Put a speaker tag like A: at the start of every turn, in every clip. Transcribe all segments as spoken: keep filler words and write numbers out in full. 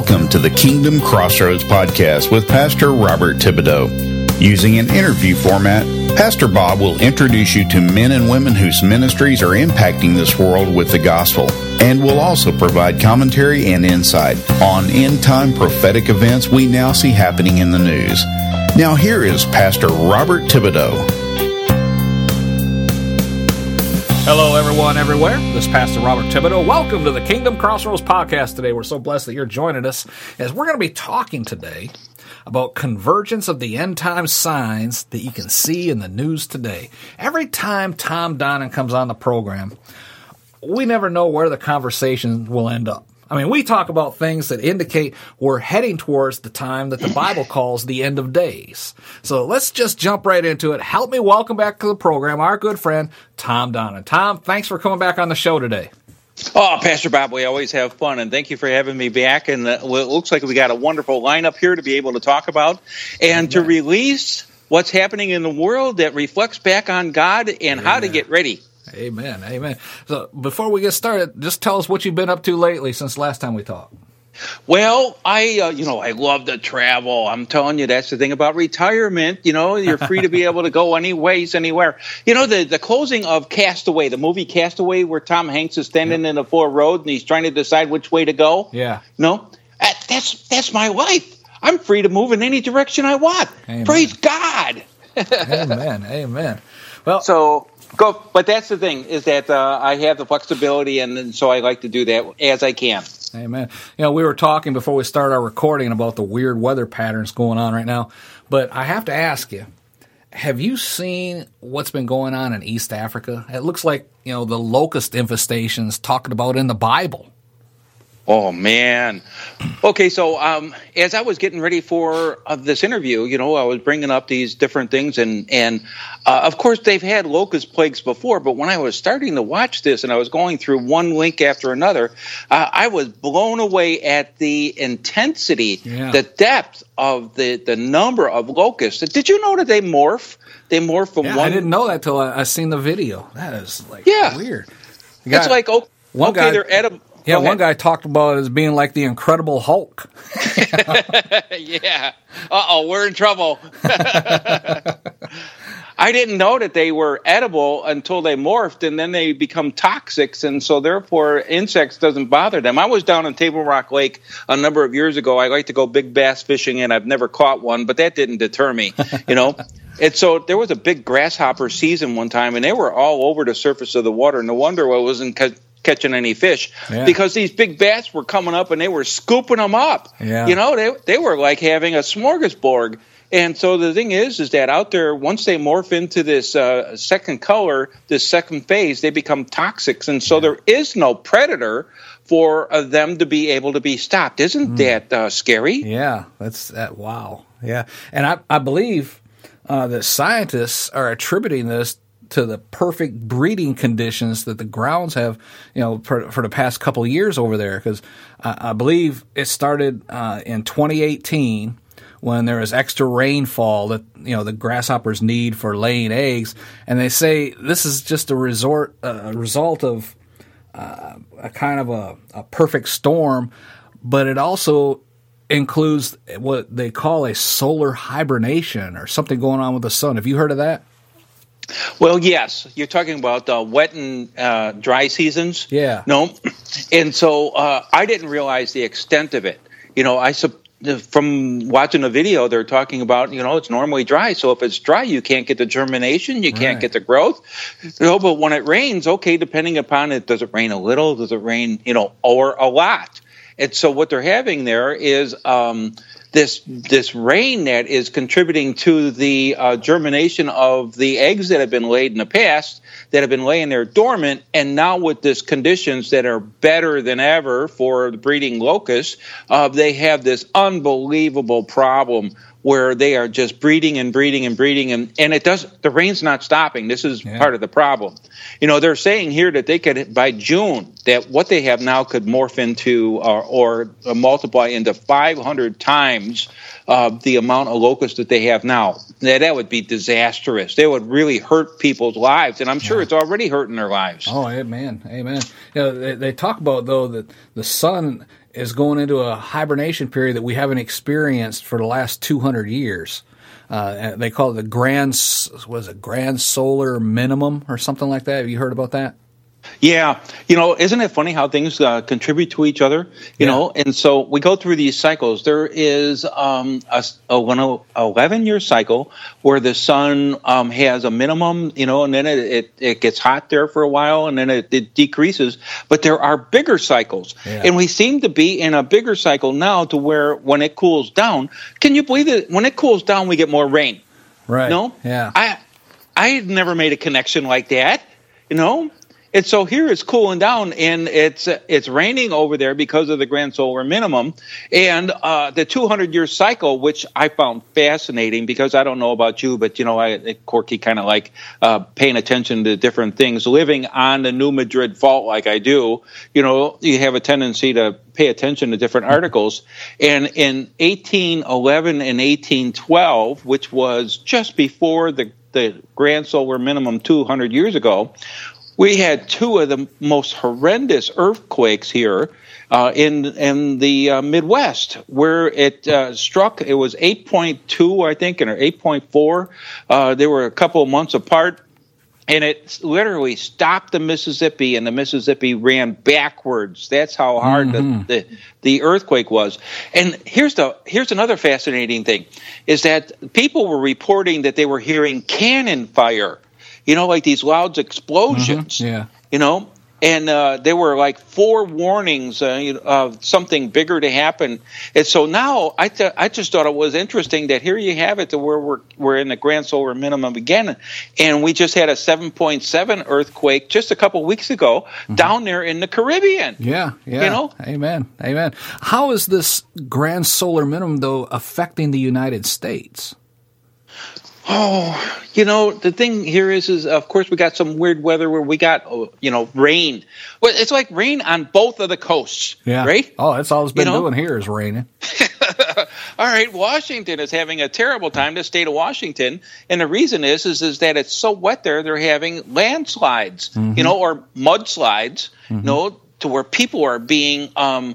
A: Welcome to the Kingdom Crossroads podcast with Pastor Robert Thibodeau. Using an interview format, Pastor Bob will introduce you to men and women whose ministries are impacting this world with the gospel, and will also provide commentary and insight on end-time prophetic events we now see happening in the news. Now here is Pastor Robert Thibodeau.
B: Hello, everyone, everywhere. This is Pastor Robert Thibodeau. Welcome to the Kingdom Crossroads podcast today. We're so blessed that you're joining us as we're going to be talking today about convergence of the end-time signs that you can see in the news today. Every time Tom Donnan comes on the program, we never know where the conversation will end up. I mean, we talk about things that indicate we're heading towards the time that the Bible calls the end of days. So let's just jump right into it. Help me welcome back to the program our good friend, Tom Donnan. Tom, thanks for coming back on the show today.
C: Oh, Pastor Bob, we always have fun, and thank you for having me back. And uh, well, it looks like we got a wonderful lineup here to be able to talk about and to release what's happening in the world that reflects back on God and
B: Amen.
C: How to get ready.
B: Amen. Amen. So before we get started, just tell us what you've been up to lately since last time we talked.
C: Well, I, uh, you know, I love to travel. I'm telling you, that's the thing about retirement. You know, you're free to be able to go any ways, anywhere. You know, the, the closing of Castaway, the movie Castaway, where Tom Hanks is standing yep. in the four road and he's trying to decide which way to go.
B: Yeah.
C: You know, that, that's, that's my life. I'm free to move in any direction I want.
B: Amen.
C: Praise God.
B: Amen. Amen. Well,
C: so go, but that's the thing is that uh, I have the flexibility, and, and so I like to do that as I can.
B: Amen. You know, we were talking before we started our recording about the weird weather patterns going on right now, but I have to ask you, have you seen what's been going on in East Africa? It looks like, you know, the locust infestations talked about in the Bible.
C: Oh, man. Okay, so um, as I was getting ready for uh, this interview, you know, I was bringing up these different things, and, and uh, of course, they've had locust plagues before, but when I was starting to watch this and I was going through one link after another, uh, I was blown away at the intensity,
B: yeah.
C: the depth of the, the number of locusts. Did you know that they morph? They morph from
B: yeah,
C: one...
B: I didn't know that till I, I seen the video. That is, like,
C: yeah.
B: weird.
C: It's like, oh,
B: one
C: okay,
B: guy,
C: they're edible.
B: Yeah, one guy talked about it as being like the Incredible Hulk.
C: Yeah. Uh-oh, we're in trouble. I didn't know that they were edible until they morphed, and then they become toxics, and so therefore insects doesn't bother them. I was down in Table Rock Lake a number of years ago. I like to go big bass fishing, and I've never caught one, but that didn't deter me, you know. And so there was a big grasshopper season one time, and they were all over the surface of the water. No wonder I wasn't ca- catching any fish,
B: yeah.
C: because these big bass were coming up and they were scooping them up.
B: Yeah.
C: You know, they they were like having a smorgasbord. And so the thing is, is that out there, once they morph into this uh, second color, this second phase, they become toxics. And so yeah. there is no predator for uh, them to be able to be stopped. Isn't mm. that uh, scary?
B: Yeah, that's that. Wow. Yeah. And I, I believe uh, that scientists are attributing this to the perfect breeding conditions that the grounds have, you know, for, for the past couple of years over there. Because uh, I believe it started uh, in twenty eighteen when there was extra rainfall that, you know, the grasshoppers need for laying eggs. And they say this is just a resort, uh, a result of uh, a kind of a, a perfect storm, but it also includes what they call a solar hibernation or something going on with the sun. Have you heard of that?
C: Well, yes. You're talking about uh, wet and uh, dry seasons?
B: Yeah.
C: No. And so uh, I didn't realize the extent of it. You know, I sup- from watching a video, they're talking about, you know, it's normally dry. So if it's dry, you can't get the germination, you can't
B: right.
C: get the growth. You know, but when it rains, okay, depending upon it, does it rain a little? Does it rain, you know, or a lot? And so what they're having there is um, this this rain that is contributing to the uh, germination of the eggs that have been laid in the past, that have been laying there dormant, and now with this conditions that are better than ever for the breeding locusts, uh, they have this unbelievable problem where they are just breeding and breeding and breeding, and, and it does the rain's not stopping. This is yeah. part of the problem. You know, they're saying here that they could, by June, that what they have now could morph into uh, or uh, multiply into five hundred times uh, the amount of locusts that they have now. Now, that would be disastrous. They would really hurt people's lives, and I'm sure yeah. it's already hurting their lives.
B: Oh, amen, amen. You know, they, they talk about, though, that the sun is going into a hibernation period that we haven't experienced for the last two hundred years. Uh, they call it the grand, was it grand solar minimum or something like that? Have you heard about that?
C: Yeah. You know, isn't it funny how things uh, contribute to each other? You yeah. know, and so we go through these cycles. There is um, a, a eleven-year cycle where the sun um, has a minimum, you know, and then it, it, it gets hot there for a while, and then it, it decreases. But there are bigger cycles. Yeah. And we seem to be in a bigger cycle now to where when it cools down, can you believe that when it cools down, we get more rain?
B: Right.
C: No?
B: Yeah.
C: I, I had never made a connection like that, you know? And so here it's cooling down, and it's uh, it's raining over there because of the grand solar minimum, and uh, the two hundred year cycle, which I found fascinating because I don't know about you, but you know, I Corky kind of like uh, paying attention to different things. Living on the New Madrid Fault like I do, you know, you have a tendency to pay attention to different articles. And in eighteen eleven and eighteen twelve, which was just before the the grand solar minimum two hundred years ago, we had two of the most horrendous earthquakes here uh, in in the uh, Midwest, where it uh, struck. It was eight point two, I think, or eight point four. Uh, they were a couple of months apart, and it literally stopped the Mississippi, and the Mississippi ran backwards. That's how hard mm-hmm. the, the the earthquake was. And here's the here's another fascinating thing, is that people were reporting that they were hearing cannon fire. You know, like these loud explosions,
B: mm-hmm. yeah.
C: you know, and uh, there were like four warnings uh, you know, of something bigger to happen. And so now I th- I just thought it was interesting that here you have it to where we're, we're in the grand solar minimum again. And we just had a seven point seven earthquake just a couple weeks ago mm-hmm. down there in the Caribbean.
B: Yeah, yeah.
C: You know?
B: Amen, amen. How is this grand solar minimum, though, affecting the United States?
C: Oh, you know, the thing here is, is of course we got some weird weather where we got, you know, rain. Well, it's like rain on both of the coasts,
B: yeah.
C: right?
B: Oh, that's all it's been
C: you know?
B: doing here is raining.
C: All right, Washington is having a terrible time, the state of Washington, and the reason is, is, is that it's so wet there, they're having landslides, mm-hmm. you know, or mudslides, mm-hmm. you know, to where people are being um,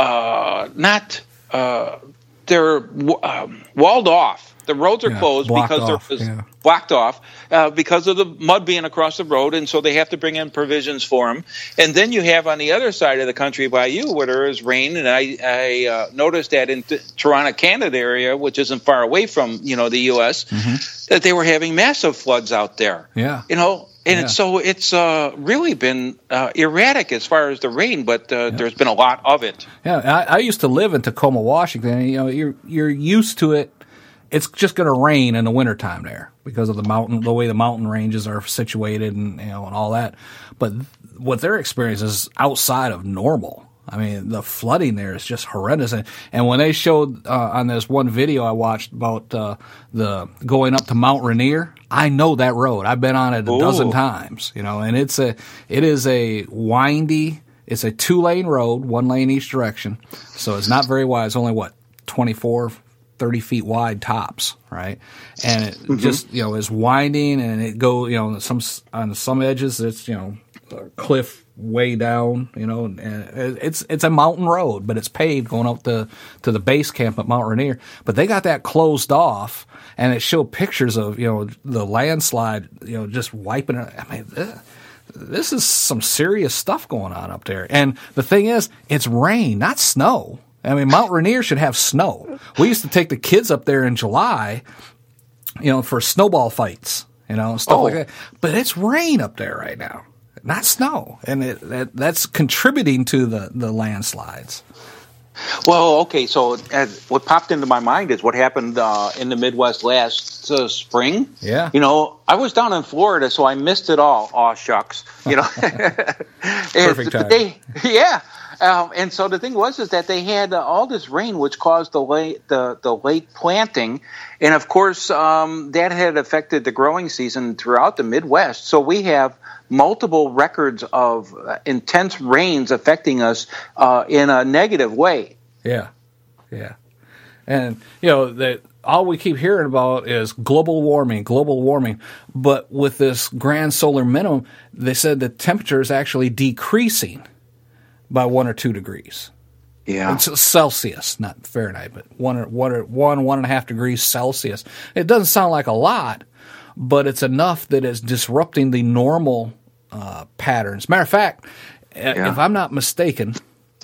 C: uh, not, uh, they're um, walled off. The roads are yeah, closed because
B: off,
C: they're
B: yeah.
C: blocked off uh, because of the mud being across the road, and so they have to bring in provisions for them. And then you have on the other side of the country by you where there is rain, and I, I uh, noticed that in the Toronto, Canada area, which isn't far away from you know the U S, mm-hmm. that they were having massive floods out there.
B: Yeah,
C: you know. And
B: yeah.
C: it's, so it's uh, really been uh, erratic as far as the rain, but uh, yeah. there's been a lot of it.
B: Yeah, I, I used to live in Tacoma, Washington. And, you know, you're you're used to it. It's just going to rain in the wintertime there because of the mountain, the way the mountain ranges are situated, and you know, and all that. But what their experience is outside of normal. I mean, the flooding there is just horrendous. And, and when they showed uh, on this one video I watched about uh, the going up to Mount Rainier, I know that road. I've been on it a Ooh. dozen times, you know, and it's a it is a windy. It's a two lane road, one lane each direction. So it's not very wide. It's only what twenty-four, thirty feet wide tops, right? And it mm-hmm. just you know is winding, and it go you know some on some edges it's you know a cliff way down, you know, and it's it's a mountain road, but it's paved going up to to the base camp at Mount Rainier. But they got that closed off, and it showed pictures of you know the landslide, you know, just wiping it. I mean, this, this is some serious stuff going on up there. And the thing is, it's rain, not snow. I mean, Mount Rainier should have snow. We used to take the kids up there in July, you know, for snowball fights, you know, stuff oh. like that. But it's rain up there right now. Not snow, and it, that, that's contributing to the, the landslides.
C: Well, okay, so as what popped into my mind is what happened uh, in the Midwest last uh, spring.
B: Yeah.
C: You know, I was down in Florida, so I missed it all. Aw, shucks. You know.
B: Perfect time.
C: They, yeah. Um, and so the thing was is that they had uh, all this rain, which caused the late the, the late planting, and of course um, that had affected the growing season throughout the Midwest. So we have multiple records of uh, intense rains affecting us uh, in a negative way.
B: Yeah, yeah, and you know that all we keep hearing about is global warming, global warming. But with this grand solar minimum, they said the temperature is actually decreasing by one or two degrees.
C: Yeah.
B: It's Celsius, not Fahrenheit, but one, one, one, one and a half degrees Celsius. It doesn't sound like a lot, but it's enough that it's disrupting the normal uh, patterns. Matter of fact, yeah. if I'm not mistaken,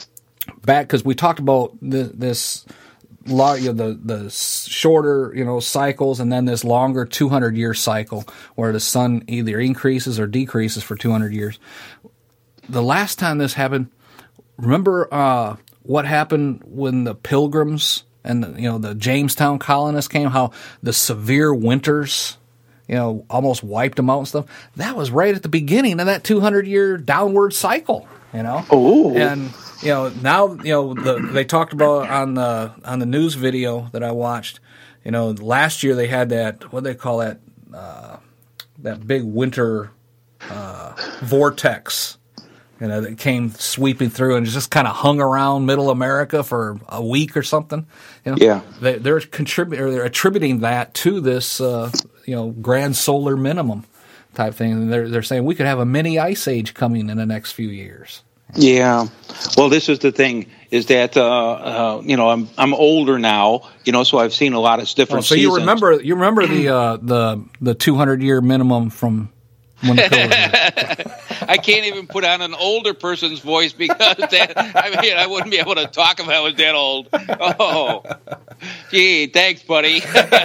B: back because we talked about the, this, you know, the the shorter you know cycles, and then this longer two hundred year cycle where the sun either increases or decreases for two hundred years. The last time this happened, remember uh, what happened when the Pilgrims and the, you know the Jamestown colonists came? How the severe winters, you know, almost wiped them out and stuff. That was right at the beginning of that two hundred year downward cycle. You know,
C: oh,
B: and you know now you know the, they talked about on the on the news video that I watched. You know, last year they had that what do they call that uh, that big winter uh, vortex. You know, that came sweeping through and just kind of hung around Middle America for a week or something. You know,
C: yeah,
B: they, they're contrib- or they're attributing that to this uh, you know grand solar minimum type thing. And they're they're saying we could have a mini ice age coming in the next few years.
C: Yeah. Well, this is the thing: is that uh, uh, you know I'm I'm older now, you know, so I've seen a lot of different.
B: Oh, so
C: seasons.
B: you remember you remember the uh, the the two hundred year minimum from when the Pilgrims.
C: I can't even put on an older person's voice because that, I mean I wouldn't be able to talk if I was that old. Oh, gee, thanks, buddy.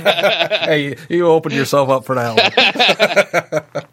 B: Hey, you opened yourself up for that one.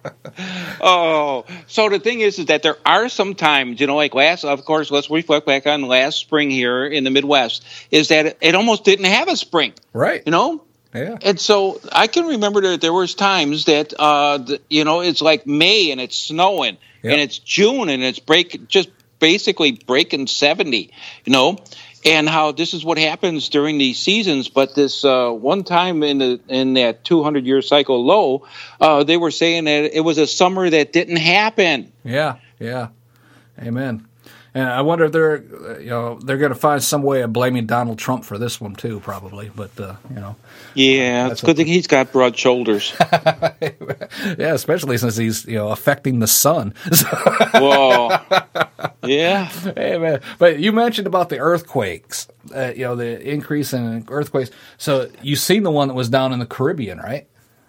C: Oh, so the thing is, is that there are some times, you know, like last, of course, let's reflect back on last spring here in the Midwest, is that it, it almost didn't have a spring.
B: Right.
C: You know?
B: Yeah.
C: And so I can remember that there was times that, uh, the, you know, it's like May and it's snowing, yep. and it's June and it's break, just basically breaking seventy, you know, and how this is what happens during these seasons. But this uh, one time in the in that two hundred year cycle low, uh, they were saying that it was a summer that didn't happen.
B: Yeah, yeah, amen. And I wonder if they're, you know, they're going to find some way of blaming Donald Trump for this one too, probably. But uh, you know,
C: yeah, it's good thing he's got broad shoulders.
B: Yeah, especially since he's you know affecting the sun.
C: Whoa, yeah.
B: Hey man, but you mentioned about the earthquakes, uh, you know, the increase in earthquakes. So you seen the one that was down in the Caribbean, right?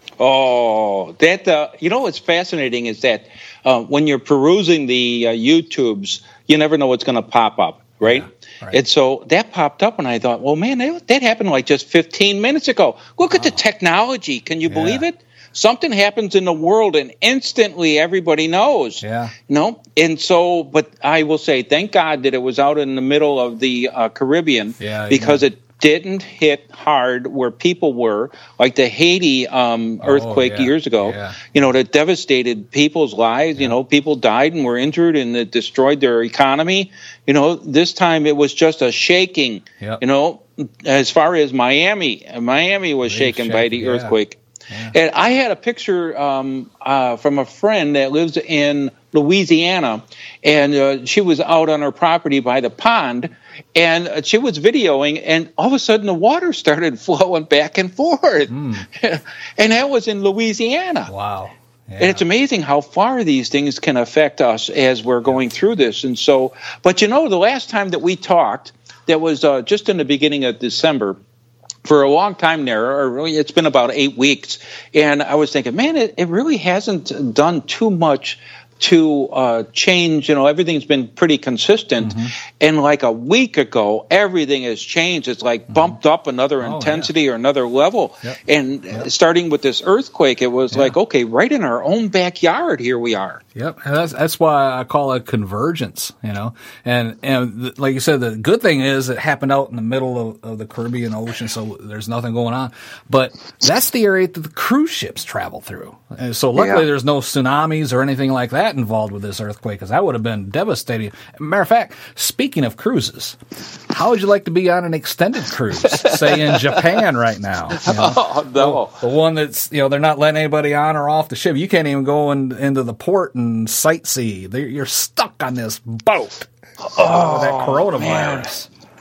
C: Oh, that uh, you know what's fascinating is that uh, when you're perusing the uh, YouTubes, you never know what's going to pop up, right? Yeah, right? And so that popped up, and I thought, well, man, that, that happened like just fifteen minutes ago. Look wow. at the technology. Can you yeah. believe it? Something happens in the world, and instantly everybody knows.
B: Yeah.
C: You know? And so, but I will say, thank God that it was out in the middle of the uh, Caribbean
B: yeah,
C: because
B: yeah.
C: it didn't hit hard where people were, like the Haiti um, earthquake
B: oh, yeah,
C: years ago,
B: yeah.
C: you know, that devastated people's lives. Yeah. You know, people died and were injured and it destroyed their economy. You know, this time it was just a shaking,
B: yep.
C: you know, as far as Miami. Miami was shaken
B: shake,
C: by the
B: yeah.
C: earthquake.
B: Yeah.
C: And I had a picture um, uh, from a friend that lives in Louisiana, and uh, she was out on her property by the pond, and uh, she was videoing, and all of a sudden the water started flowing back and forth. Mm. And that was in Louisiana.
B: Wow. Yeah.
C: And it's amazing how far these things can affect us as we're going through this. And so, but you know, the last time that we talked, that was uh, just in the beginning of December, for a long time there, or really it's been about eight weeks, and I was thinking, man, it, it really hasn't done too much to uh, change. You know, everything's been pretty consistent. Mm-hmm. And like a week ago, everything has changed. It's like mm-hmm. bumped up another oh, intensity yeah. or another level. Yep. And yep. starting with this earthquake, it was yeah. like, okay, right in our own backyard, here we are.
B: Yep, and that's that's why I call it convergence, you know. And and the, like you said, the good thing is it happened out in the middle of, of the Caribbean Ocean, so there's nothing going on. But that's the area that the cruise ships travel through. And so luckily, yeah. there's no tsunamis or anything like that involved with this earthquake, because that would have been devastating. Matter of fact, speaking of cruises, how would you like to be on an extended cruise, say in Japan right now? You know?
C: Oh, no.
B: The, the one that's, you know, they're not letting anybody on or off the ship. You can't even go in, into the port and sightsee. They're, you're stuck on this boat.
C: Oh,
B: with that coronavirus.
C: Man.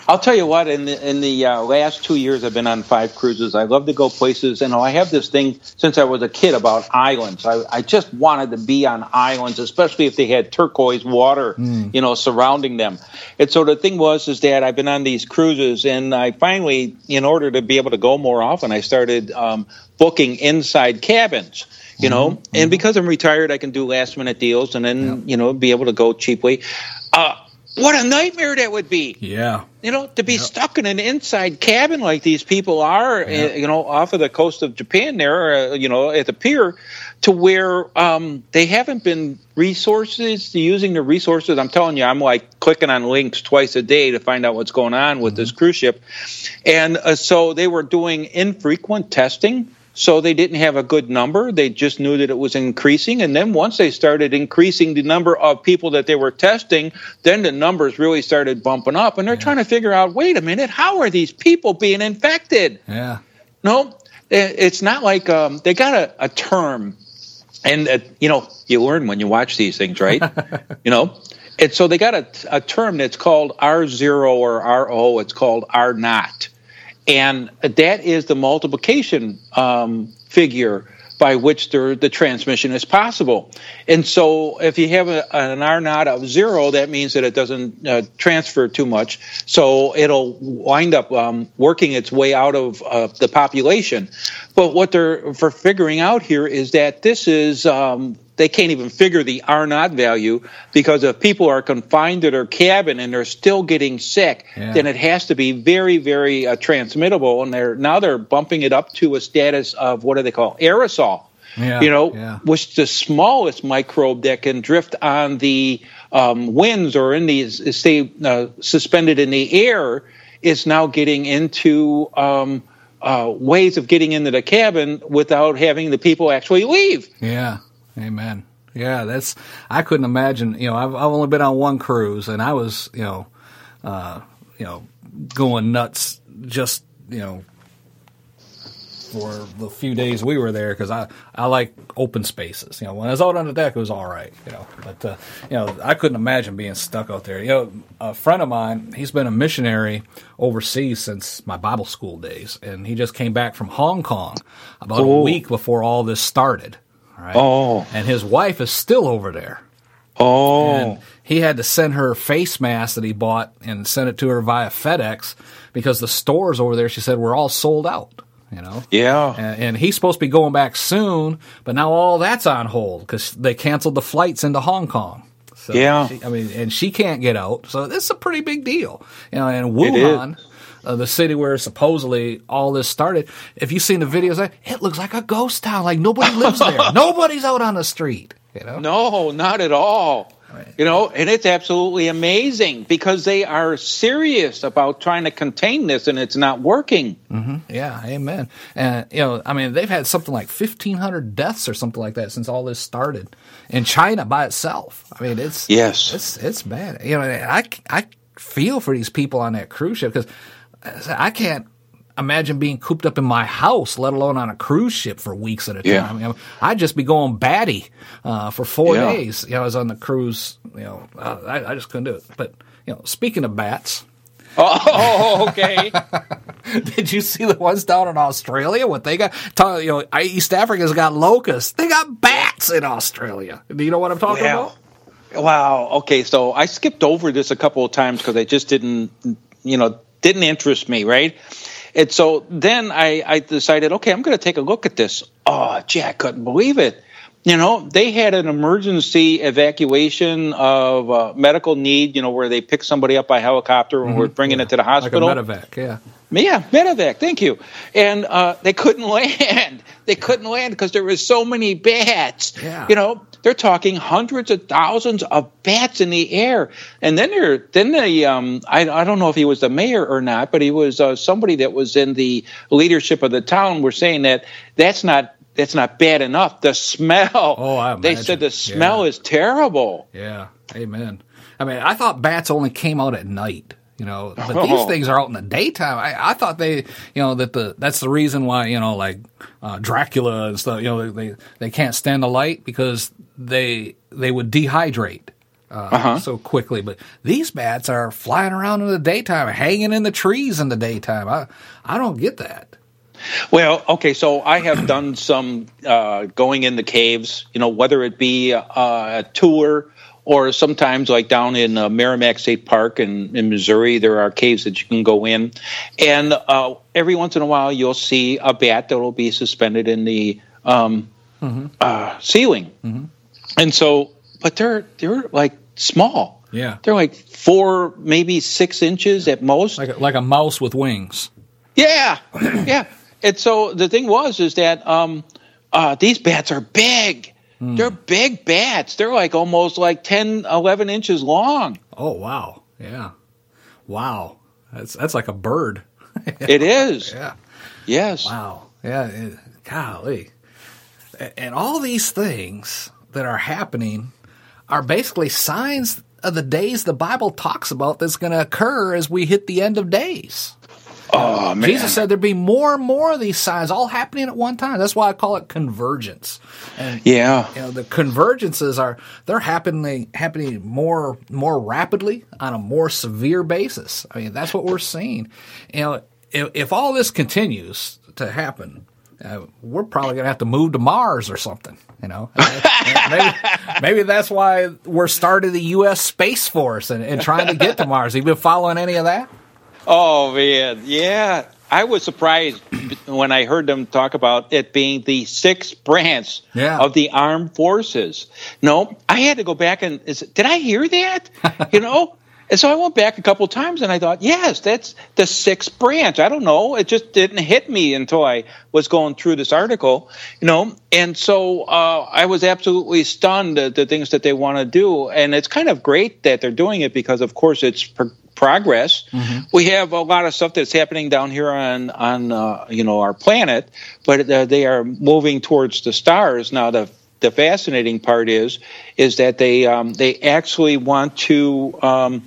C: I'll tell you what. In the in the uh, last two years, I've been on five cruises. I love to go places. You know, I have this thing since I was a kid about islands. I, I just wanted to be on islands, especially if they had turquoise water, mm. you know, surrounding them. And so the thing was is that I've been on these cruises, and I finally, in order to be able to go more often, I started um, booking inside cabins. You know, mm-hmm. and because I'm retired, I can do last minute deals, and then yeah. you know be able to go cheaply. Uh, What a nightmare that would be.
B: Yeah.
C: You know, to be
B: yep.
C: stuck in an inside cabin like these people are,
B: yep.
C: uh, you know, off of the coast of Japan there, uh, you know, at the pier, to where um, they haven't been resources, using the resources. I'm telling you, I'm like clicking on links twice a day to find out what's going on with mm-hmm. this cruise ship. And uh, so they were doing infrequent testing. So they didn't have a good number. They just knew that it was increasing. And then once they started increasing the number of people that they were testing, then the numbers really started bumping up. And they're yeah. trying to figure out, wait a minute, how are these people being infected?
B: Yeah.
C: No, it's not like um, they got a, a term. And, uh, you know, you learn when you watch these things, right? you know, and so they got a, a term that's called R zero or R O. It's called R naught. And that is the multiplication um, figure by which the, the transmission is possible. And so if you have a, an R naught of zero, that means that it doesn't uh, transfer too much. So it'll wind up um, working its way out of uh, the population. But what they're for figuring out here is that this is um, they can't even figure the R naught value, because if people are confined to their cabin and they're still getting sick, yeah. then it has to be very, very uh, transmittable. And they're now they're bumping it up to a status of, what do they call, aerosol,
B: yeah,
C: you know,
B: yeah.
C: which the smallest microbe that can drift on the um, winds or in these, stay uh, suspended in the air, is now getting into um, uh, ways of getting into the cabin without having the people actually leave.
B: Yeah. Amen. Yeah, that's. I couldn't imagine. You know, I've, I've only been on one cruise, and I was, you know, uh, you know, going nuts just, you know, for the few days we were there, because I, I like open spaces. You know, when I was out on the deck, it was all right. You know, but uh, you know, I couldn't imagine being stuck out there. You know, a friend of mine, he's been a missionary overseas since my Bible school days, and he just came back from Hong Kong about oh. a week before all this started. Right?
C: Oh.
B: And his wife is still over there.
C: Oh.
B: And he had to send her face mask that he bought and send it to her via FedEx, because the stores over there, she said, were all sold out. You know?
C: Yeah.
B: And, and he's supposed to be going back soon, but now all that's on hold because they canceled the flights into Hong Kong. So
C: yeah.
B: She, I mean, and she can't get out. So this is a pretty big deal. You know, and Wuhan, Uh, the city where supposedly all this started, if you've seen the videos, it looks like a ghost town. Like nobody lives there. Nobody's out on the street. You know?
C: No, not at all. Right. You know, and it's absolutely amazing because they are serious about trying to contain this, and it's not working.
B: Mm-hmm. Yeah, amen. And you know, I mean, they've had something like fifteen hundred deaths or something like that since all this started in China by itself. I mean, it's
C: yes,
B: it's it's bad. You know, I I feel for these people on that cruise ship because I can't imagine being cooped up in my house, let alone on a cruise ship for weeks at a time.
C: Yeah.
B: I mean, I'd just be going batty uh, for four
C: yeah.
B: days. You know, I was on the cruise. You know, uh, I, I just couldn't do it. But you know, speaking of bats.
C: Oh, okay.
B: Did you see the ones down in Australia? What they got? You know, East Africa's got locusts. They got bats in Australia. Do you know what I'm talking
C: wow.
B: about?
C: Wow. Okay, so I skipped over this a couple of times because I just didn't, you know, didn't interest me, right? And so then I, I decided, okay, I'm going to take a look at this. Oh, gee, I couldn't believe it. You know, they had an emergency evacuation of uh, medical need, you know, where they pick somebody up by helicopter and mm-hmm. we're bringing
B: yeah.
C: it to the hospital.
B: Like a medevac, yeah.
C: Yeah, medevac, thank you. And uh, they couldn't land. They couldn't land because there was so many bats.
B: Yeah.
C: You know, they're talking hundreds of thousands of bats in the air. And then there, then the, um, I, I don't know if he was the mayor or not, but he was uh, somebody that was in the leadership of the town were saying that that's not that's not bad enough. The smell.
B: Oh, I imagine.
C: They said the smell
B: yeah.
C: is terrible.
B: Yeah, amen. I mean, I thought bats only came out at night. You know, but
C: oh.
B: these things are out in the daytime. I, I thought they, you know, that the that's the reason why, you know, like uh, Dracula and stuff. You know, they they can't stand the light because they they would dehydrate. uh,
C: uh-huh.
B: so quickly. But these bats are flying around in the daytime, hanging in the trees in the daytime. I I don't get that.
C: Well, okay, so I have done some uh, going in the caves, you know, whether it be uh, a tour or sometimes like down in uh, Merrimack State Park in, in Missouri, there are caves that you can go in. And uh, every once in a while you'll see a bat that will be suspended in the um, mm-hmm. uh, ceiling. Mm-hmm. And so, but they're they're like small.
B: Yeah.
C: They're like four, maybe six inches at most.
B: Like a, like a mouse with wings.
C: Yeah, yeah. And so the thing was is that um, uh, these bats are big. Mm. They're big bats. They're like almost like ten, eleven inches long.
B: Oh, wow. Yeah. Wow. That's that's like a bird.
C: It is.
B: Yeah.
C: Yes.
B: Wow. Yeah. It, golly. And all these things that are happening are basically signs of the days the Bible talks about that's going to occur as we hit the end of days.
C: Oh, man.
B: Jesus said there'd be more and more of these signs all happening at one time. That's why I call it convergence. And,
C: yeah.
B: You know, the convergences are, they're happening happening more more rapidly on a more severe basis. I mean, that's what we're seeing. You know, if, if all this continues to happen, uh, we're probably going to have to move to Mars or something, you know. maybe, maybe that's why we're starting the U S Space Force and, and trying to get to Mars. Have you been following any of that?
C: Oh, man, yeah. I was surprised when I heard them talk about it being the sixth branch
B: yeah.
C: of the armed forces. No, I had to go back and, is, did I hear that? You know? And so I went back a couple of times and I thought, yes, that's the sixth branch. I don't know. It just didn't hit me until I was going through this article, you know. And so uh, I was absolutely stunned at the things that they want to do. And it's kind of great that they're doing it because, of course, it's pro- progress. Mm-hmm. We have a lot of stuff that's happening down here on, on uh, you know, our planet, but uh, they are moving towards the stars. Now, the the fascinating part is is that they um, they actually want to um,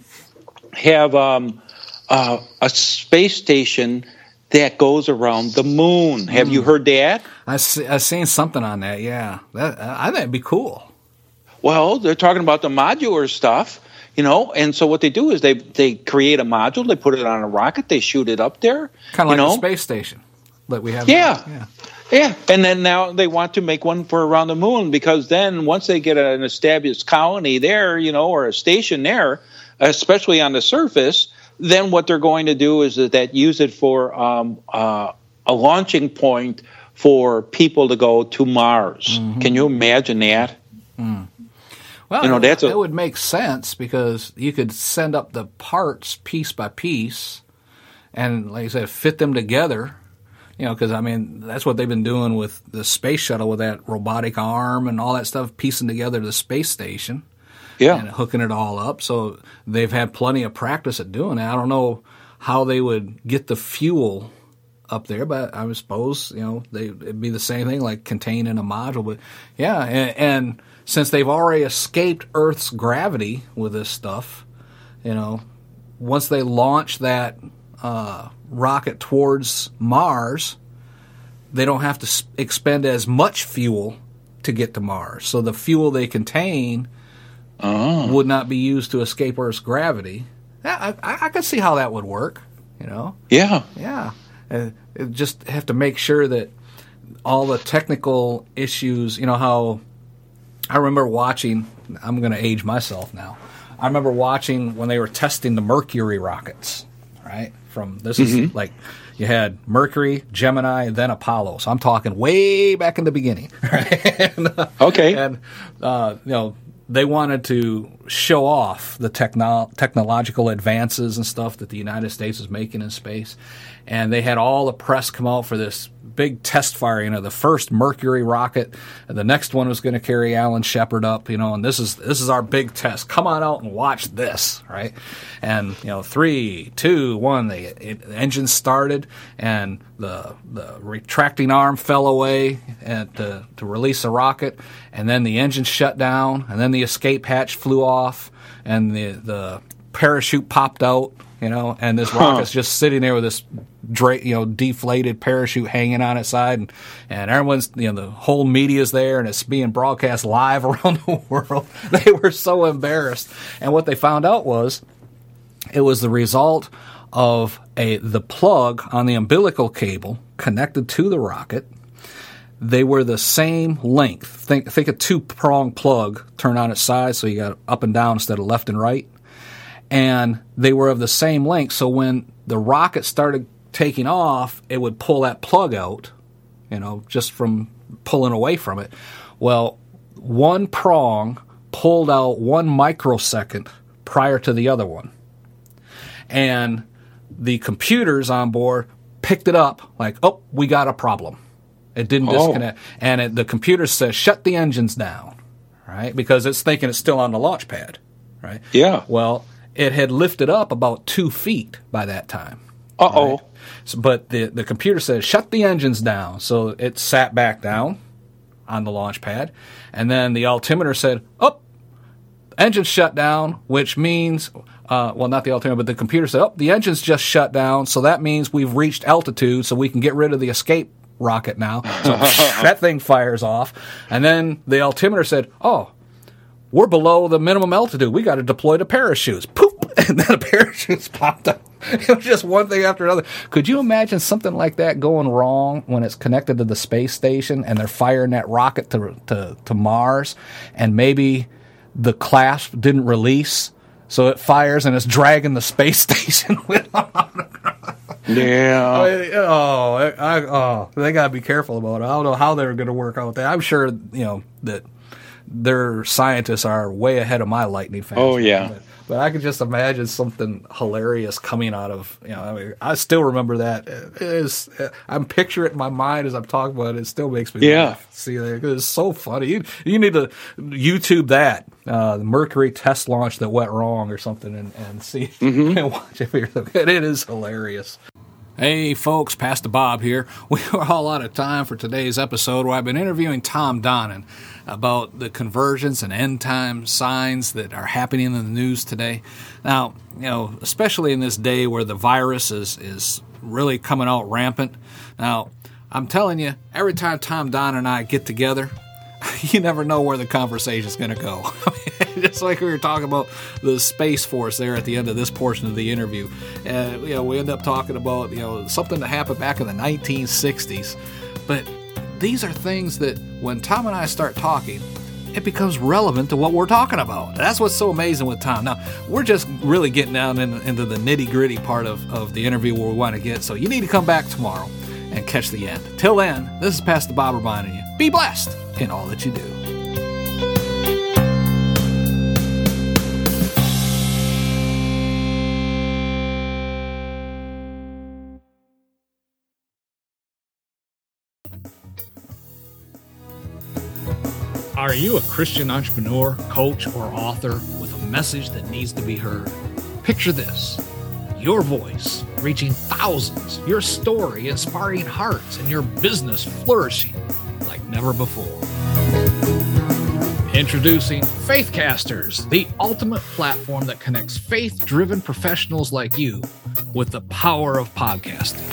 C: have um, uh, a space station that goes around the moon. Have mm. you heard that?
B: I see, I've seen something on that. Yeah, that, I think it'd be cool.
C: Well, they're talking about the modular stuff, you know, and so what they do is they they create a module, they put it on a rocket, they shoot it up there,
B: kind of like
C: know?
B: the space station that we have.
C: Yeah.
B: yeah.
C: Yeah, and then now they want to make one for around the moon because then once they get an established colony there, you know, or a station there, especially on the surface, then what they're going to do is that use it for um, uh, a launching point for people to go to Mars. Mm-hmm. Can you imagine that?
B: Mm. Well,
C: you know, that's
B: that
C: a,
B: would make sense because you could send up the parts piece by piece and, like I said, fit them together. You know, because, I mean, that's what they've been doing with the space shuttle with that robotic arm and all that stuff, piecing together the space station.
C: Yeah.
B: And hooking it all up. So they've had plenty of practice at doing that. I don't know how they would get the fuel up there, but I suppose, you know, they, it'd be the same thing, like contained in a module. But, yeah, and, and since they've already escaped Earth's gravity with this stuff, you know, once they launch that uh, rocket towards Mars, they don't have to sp- expend as much fuel to get to Mars. So the fuel they contain oh. would not be used to escape Earth's gravity. I, I, I could see how that would work, you know?
C: Yeah.
B: Yeah. Uh, just have to make sure that all the technical issues, you know, how I remember watching, I'm going to age myself now. I remember watching when they were testing the Mercury rockets, right? From this mm-hmm. is like you had Mercury, Gemini, then Apollo. So I'm talking way back in the beginning, right? and, uh,
C: okay.
B: And uh, you know, they wanted to show off the techno- technological advances and stuff that the United States is making in space, and they had all the press come out for this big test firing of the first Mercury rocket, and the next one was going to carry Alan Shepard up, you know, and this is this is our big test. Come on out and watch this, right? And you know, three, two, one, the, it, the engine started, and the the retracting arm fell away and to to release the rocket, and then the engine shut down, and then the escape hatch flew off, and the the parachute popped out. you know, and this rocket's huh. just sitting there with this, dra- you know, deflated parachute hanging on its side, and, and everyone's, you know, the whole media's there, and it's being broadcast live around the world. They were so embarrassed, and what they found out was it was the result of a the plug on the umbilical cable connected to the rocket. They were the same length. Think think a two-prong plug turned on its side, so you got up and down instead of left and right. And they were of the same length, so when the rocket started taking off, it would pull that plug out, you know, just from pulling away from it. Well, one prong pulled out one microsecond prior to the other one. And the computers on board picked it up like, oh, we got a problem. It didn't oh. disconnect. And it, the computer says, shut the engines down, right? Because it's thinking it's still on the launch pad, right?
C: Yeah.
B: Well, it had lifted up about two feet by that time.
C: Uh-oh.
B: Right? So, but the, the computer says, shut the engines down. So it sat back down on the launch pad. And then the altimeter said, oh, engines shut down, which means, uh, well, not the altimeter, but the computer said, oh, the engine's just shut down. So that means we've reached altitude, so we can get rid of the escape rocket now. So that thing fires off. And then the altimeter said, oh, we're below the minimum altitude. We got to deploy the parachutes. Poop! And then the parachutes popped up. It was just one thing after another. Could you imagine something like that going wrong when it's connected to the space station and they're firing that rocket to to, to Mars, and maybe the clasp didn't release, so it fires and it's dragging the space station with them on the ground?
C: Yeah.
B: I, oh, I, oh, they got to be careful about it. I don't know how they're going to work out that. I'm sure, you know, that their scientists are way ahead of my lightning fast.
C: Oh, yeah.
B: But, but I could just imagine something hilarious coming out of, you know, I mean, I still remember that. It is, I'm picturing it in my mind as I'm talking about it. It still makes me
C: yeah.
B: laugh. See, it's so funny. You, you need to YouTube that, uh, the Mercury test launch that went wrong or something, and, and see mm-hmm. and watch it. It is hilarious. Hey folks, Pastor Bob here. We are all out of time for today's episode, where I've been interviewing Tom Donnan about the conversions and end time signs that are happening in the news today. Now, you know, especially in this day where the virus is, is really coming out rampant. Now, I'm telling you, every time Tom Donnan and I get together, you never know where the conversation is going to go. Just like we were talking about the Space Force there at the end of this portion of the interview. Uh, you know, we end up talking about, you know, something that happened back in the nineteen sixties. But these are things that when Tom and I start talking, it becomes relevant to what we're talking about. That's what's so amazing with Tom. Now, we're just really getting down in, into the nitty-gritty part of, of the interview where we want to get. So you need to come back tomorrow and catch the end. Till then, this is Pastor Bob reminding you, be blessed in all that you do. Are you a Christian entrepreneur, coach, or author with a message that needs to be heard? Picture this. Your voice reaching thousands, your story inspiring hearts, and your business flourishing like never before. Introducing Faithcasters, the ultimate platform that connects faith-driven professionals like you with the power of podcasting.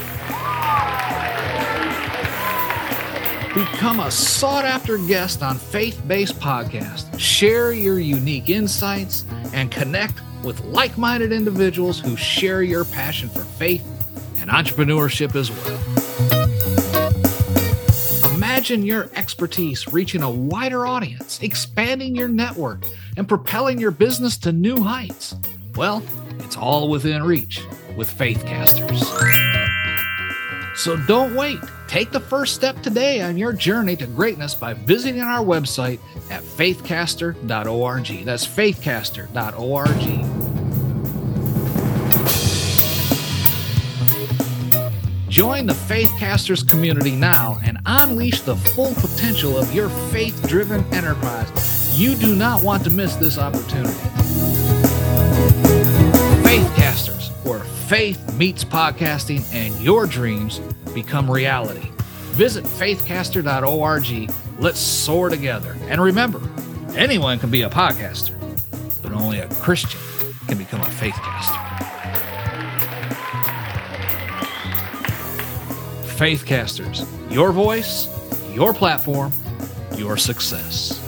B: Become a sought-after guest on faith-based podcasts. Share your unique insights and connect with like-minded individuals who share your passion for faith and entrepreneurship as well. Imagine your expertise reaching a wider audience, expanding your network, and propelling your business to new heights. Well, it's all within reach with Faithcasters. So don't wait. Take the first step today on your journey to greatness by visiting our website at faithcaster dot org. That's faithcaster dot org. Join the Faithcasters community now and unleash the full potential of your faith-driven enterprise. You do not want to miss this opportunity. Faithcasters, where faith meets podcasting and your dreams become reality. Visit faithcaster dot org. Let's soar together. And remember, anyone can be a podcaster, but only a Christian can become a faithcaster.
D: Faithcasters, your voice, your platform, your success.